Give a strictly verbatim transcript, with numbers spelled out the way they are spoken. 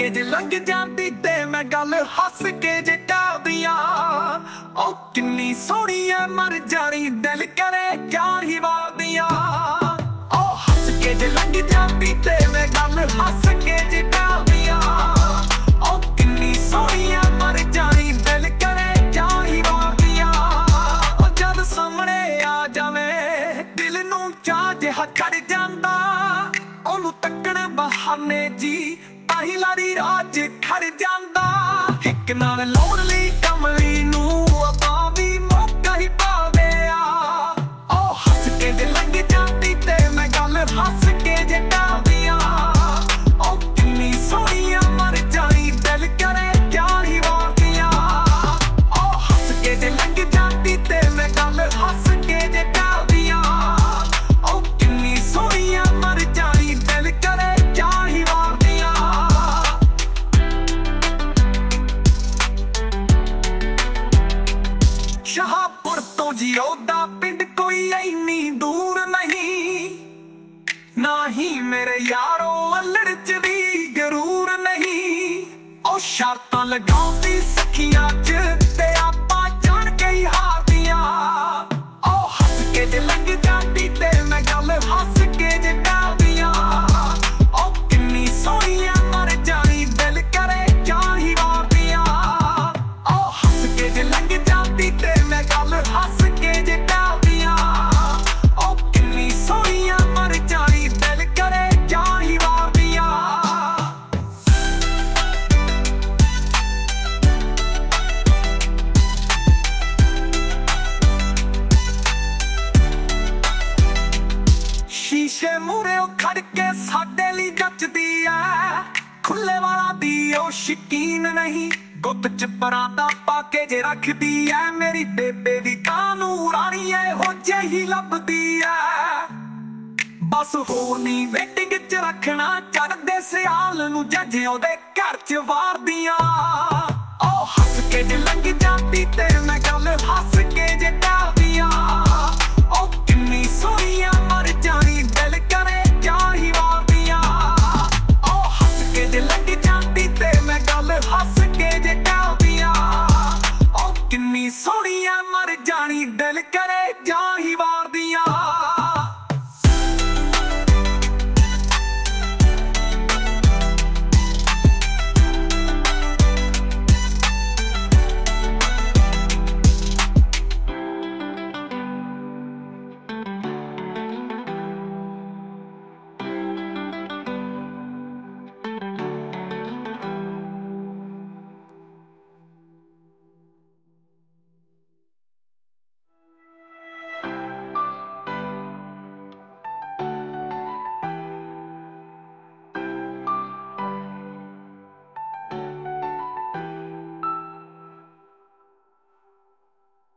ਕੇ ਜੇ ਲੰਘ ਜਾਂਦੀ ਤੇ ਮੈਂ ਗੱਲ ਹੱਸ ਕੇ ਜੇ ਟਾਲਦੀਆਂ। ਉਹ ਕਿੰਨੀ ਸੋਹਣੀ ਐ ਮਰ ਜਾਣੀ ਦਿਲ ਕਰੇ ਕਿਆ ਹੀ ਵਾਦੀਆਂ। ਉਹ ਹੱਸ ਕੇ ਜੇ ਲੰਘ ਜਾਂਦੀ ਤੇ ਮੈਂ ਗੱਲ ਹੱਸ ਕੇ ਜੇ ਟਾਲਦੀਆਂ। ਉਹ ਕਿੰਨੀ ਸੋਹਣੀ ਐ ਮਰ ਜਾਣੀ ਦਿਲ ਕਰੇ ਕਿਆ ਹੀ ਵਾਦੀਆਂ। ਉਹ ਜਦ ਸਾਹਮਣੇ ਆ ਜਾਵੇ ਦਿਲ ਨੂੰ ਚਾਹ ਜਿਹਾ ਚੜ ਜਾਂਦਾ। ਉਹਨੂੰ ਤੱਕਣ ਬਹਾਨੇ ਜੀ ਤਾਹੀਂ ਲਾਰੀ ਰਾਜ ਖੜ ਜਾਂਦਾ। ਇੱਕ ਨਾਲ ਲਾਉਣ ਲਈ ਕਮਲੀ ਨੂੰ ਆਪਾਂ ਵੀ ਮੌਕਾ ਹੀ ਪਾਵੇ ਆ। ਉਹ ਹੱਸ ਕੇ ਜੇ ਲੰਘ ਜਾਂਦੀ ਤੇ ਮੈਂ ਗੱਲ ਹੱਸ ਕੇ ਜੇ ਟਾਲਦੀਆਂ। ਉਹ ਕਿੰਨੀ ਸੋਹਣੀ ਆ ਮਰ ਜਾਣੀ ਦਿਲ ਕਰੇ ਕਿਆ ਹੀ ਵਾਦੀਆਂ। ਉਹ ਹੱਸ ਕੇ ਜੇ ਲੰਘ ਜਾਂਦੀ ਤੇ ਮੈਂ ਗੱਲ ਹੱਸ ਕੇ ਜੇ ਟਾਲਦੀਆਂ। ਉਹ ਕਿੰਨੀ ਸੋਹਣੀ ਆ ਮਰ ਜਾਣੀ ਦਿਲ ਕਰੇ ਕਿਆ ਹੀ ਵਾਦੀਆਂ। ਸ਼ਾਹਪੁਰ ਤੋਂ ਜੀਓ ਦਾ ਪਿੰਡ ਕੋਈ ਇੰਨੀ ਦੂਰ ਨਹੀਂ। ਨਾ ਹੀ ਮੇਰੇ ਯਾਰੋ ਅਲੜ ਚ ਵੀ ਗਰੂਰ ਨਹੀਂ। ਉਹ ਸ਼ਰਤਾਂ ਲਗਾਉਂਦੀ ਸਖੀਆਂ ਚ ਤੇ ਆਪਾਂ ਜਾਣ ਕੇ ਹੀ ਹਾਰਦੀਆਂ। ਉਹ ਹੱਸ ਕੇ ਜੇ ਲੰਘ ਜਾਂਦੀ ਤੇ ਮੈਂ ਗੱਲ ਹੱਸ ਕੇ ਜੇ ਟਾਲਦੀਆਂ। ਉਹ ਕਿੰਨੀ ਸੋਹਣੀ ਆ ਮਰ ਜਾਣੀ ਦਿਲ ਕਰੇ ਕਿਆ ਹੀ ਵਾਦੀਆਂ। ਉਹ ਹੱਸ ਕੇ ਜੇ ਲੰਘ ਜਾਂਦੀ ਤੇ ਮੈਂ ਗੱਲ ਹੱਸ ਕੇ ਜੇ ਟਾਲਦੀਆਂ। ਉਹ ਕਿੰਨੀ ਸੋਹਣੀ ਆ ਮਰ ਜਾਣੀ ਦਿਲ ਕਰੇ ਕਿਆ ਹੀ ਵਾਦੀਆਂ। ਸ਼ੀਸ਼ੇ ਮੂਹਰੇ ਉਹ ਖੜ ਕੇ ਸਾਡੇ ਲਈ ਜੱਚਦੀ ਐ। ਖੁੱਲੇ ਵਾਲਾ ਦੀ ਉਹ ਸ਼ਕੀਨ ਨਹੀਂ। ਗੁੱਤ ਚ ਪਰਾਂਦਾ ਪਾ ਕੇ ਜੇ ਰੱਖਦੀ ਐ। ਮੇਰੀ ਬੇਬੇ ਦੀ ਕਾਨੂੰ ਰਾਣੀ ਇਹੋ ਜਿਹੀ ਲੱਭਦੀ ਐ। ਬਸ ਹੋਰ ਨੀ ਵੇਟਿੰਗ ਚ ਰੱਖਣਾ ਚੜ੍ਹਦੇ ਸਿਆਲ ਨੂੰ ਜੱਜ ਉਹਦੇ ਘਰ ਚ ਵਾਰਦੀਆਂ। ਉਹ ਹੱਸ ਕੇ ਜੇ ਲੰਘ ਜਾਂਦੀ ਤੇ ਮੈਂ ਗੱਲ ਹੱਸ ਕੇ ਜੇ ਟਾਲਦੀ।